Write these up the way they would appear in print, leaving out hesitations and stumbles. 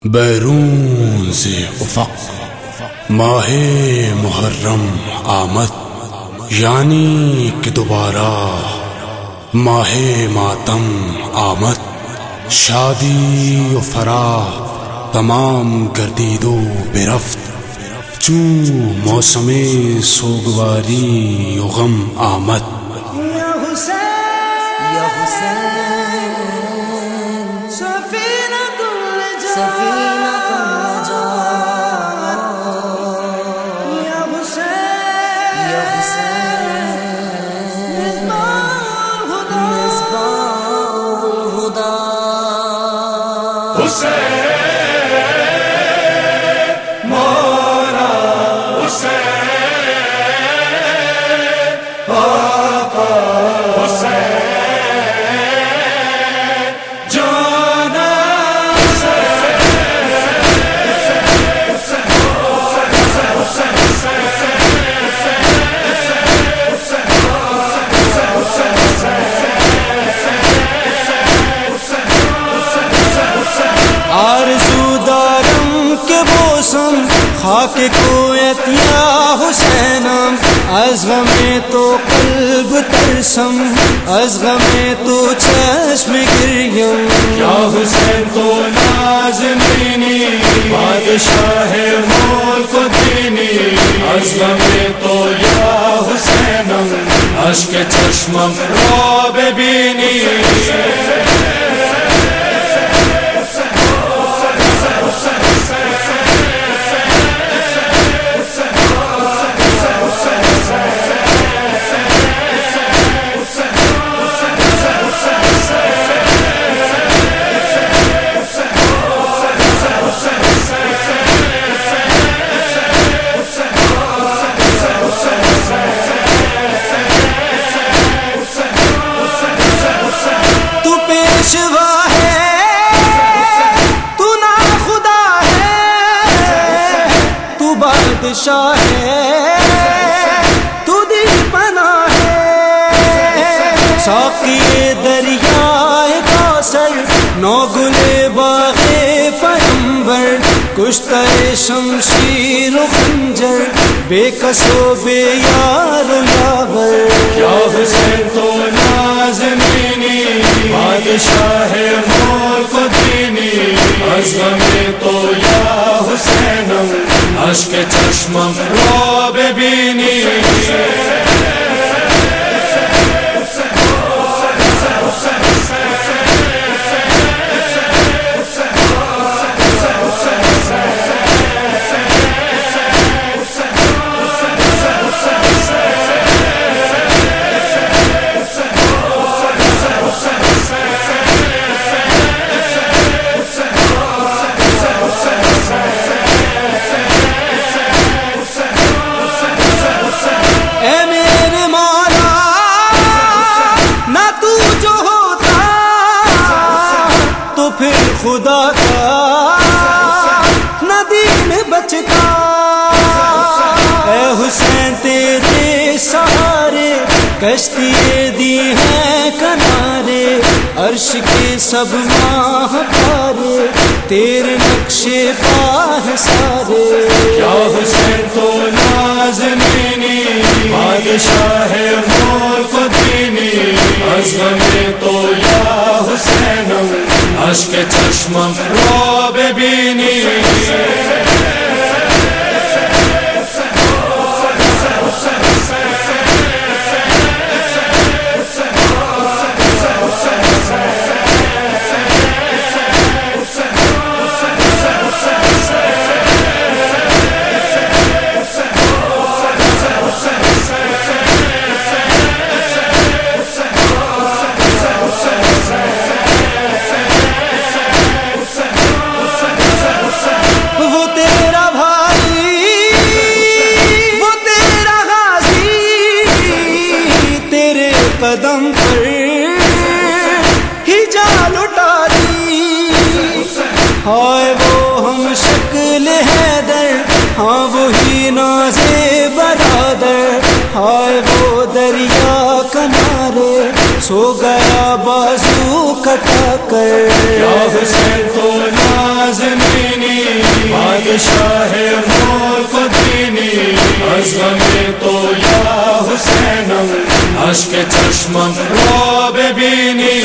بیرون سے افق ماہ محرم آمد، یعنی کہ دوبارہ ماہ ماتم آمد، شادی و فرح تمام گردید و برفت، چون موسم سوگواری و غم آمد۔ یا حسین یا حسین سفینۃ النجات یا حسین یا حسین مصباح الہدی حسین مولا حسین آقا حسین جانا آرزو دارم کہ بوسم خاک کویت یا حسینم، از غم تو قلب ترسم، از غم تو چشم گریم، یا حسین تو نازنینی بادشاہ ملک و دینی، از غم تو یا حسینم اشک چشمم را ببینی۔ پیشوا ہے تو نا خدا ہے، تو بادشاہ ہے، تو دی پناہ ہے، ساقی دریائے کوثر، نو گل باغ پیمبر، کشتہ شمشیر و خنجر، بے کس و بے یار و یاور، یا حسین تو نازنینی بادشاہ ملک و دینی، از غم تو یا حسینم اشک چشمم را ببینی۔ خدا کا نہ دین بچتا، اے حسین تیرے سہارے کشتی دی ہیں کنارے، عرش کے سب ماہ پارے تیرے نقشے پاہ سارے، یا حسین تو نازنینی بادشاہ ملک و دینی، از غم تو یا حسینم اشک چشمم را ببینی۔ قدم پر ہی جان اٹھا دی، ہائے وہ ہم شکل حیدر، ہاں وہی ناز برادر، ہائے وہ دریا کنارے سو گیا بازو کٹا کر، یا حسین تو نازنین بادشاہ ملک دینی از غم تو یا حسینم اشک چشمم را ببینی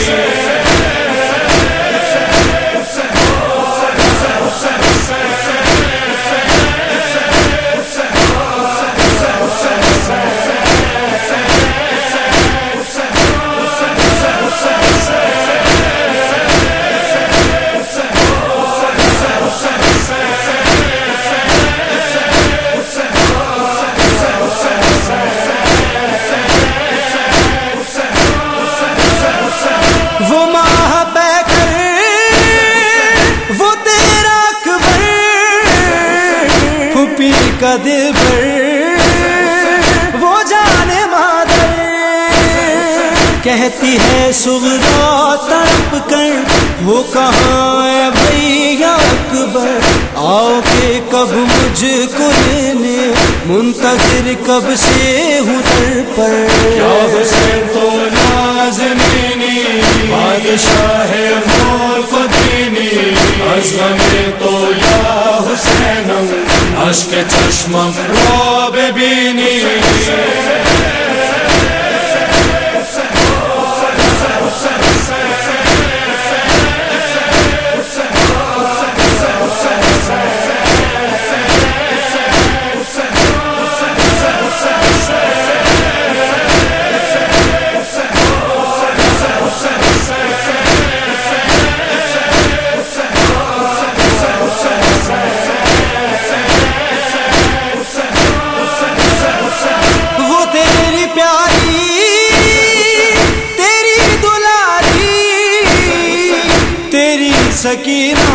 کا دل بھر وہ جانے مادر کہتی ہے صغرا تڑپ کر وہ کہاں ہے بھیا اکبر آؤ کہ کب مجھ کو لینے منتظر کب سے ہوں در پر یا حسین تو نازنینی بادشاہ ملک دینی از غم تو یا حسینم اشک چشمم را ببینی سکینہ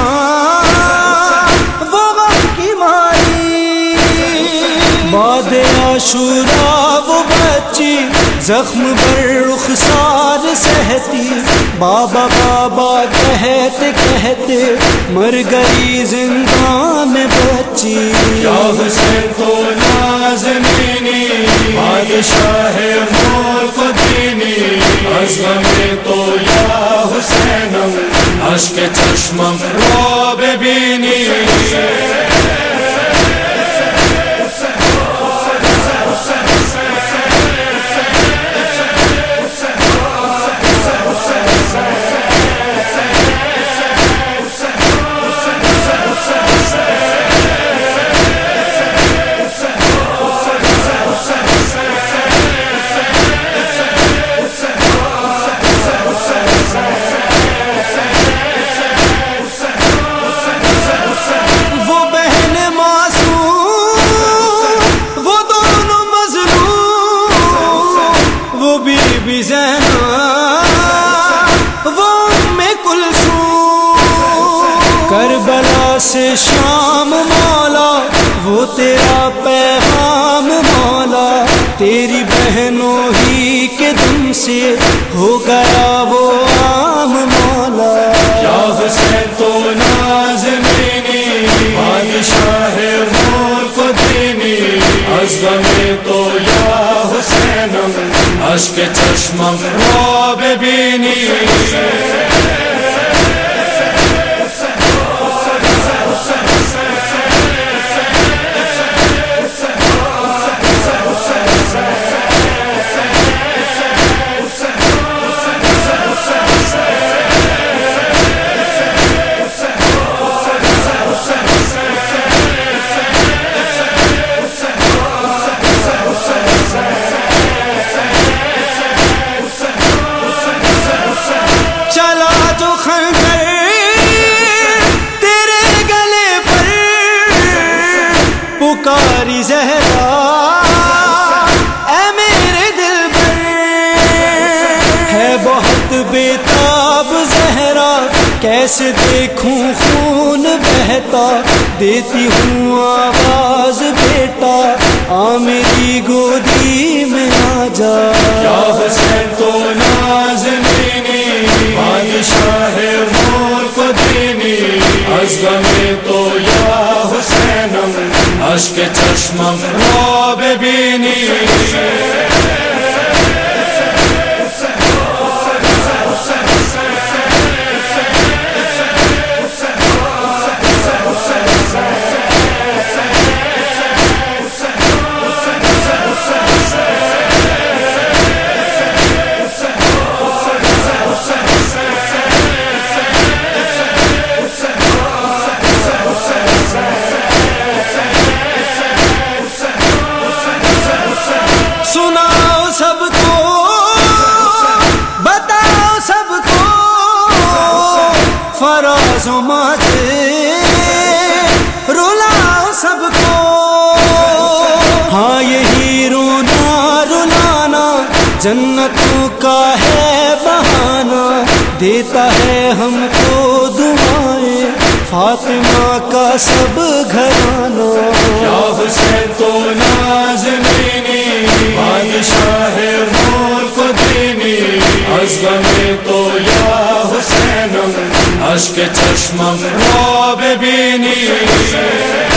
وہ غم کی ماری بعد عاشورا وہ بچی زخم بر رخسار سہتی بابا بابا کہتے کہتے مر گئی زندان میں بچی یا حسین تو نازنینی بادشاہ ملک دینی از غم تو یا حسینم اشک چشمم را ببینی کربلا سے شام مولا وہ تیرا پیغام مولا تیری بہنوں ہی کے دم سے ہو گیا وہ عام مولا یا حسین تو نازنینی بادشاہ ملک دینی از غم تو یا حسینم اشک چشمم را ببینی پکاری زہرا اے میرے دل پر ہے بہت بےتاب زہرا کیسے دیکھوں خون بہتا دیتی ہوں آواز بیٹا آ میری گودی میں آ جا یا حسین تو نازنینی بادشاہ ملک دینی از غم تو یا حسینم اشک چشمم را ببینی ماجے رلاؤ سب کو. ہاں یہی رونا رلانا جنتوں کا ہے بہانہ, دیتا ہے ہم کو دعائیں فاطمہ کا سب گھرانہ. یا حسین تو نازنینی بادشاہ ملک دینی, از غم تو یا حسینم اشک چشمم را ببینی.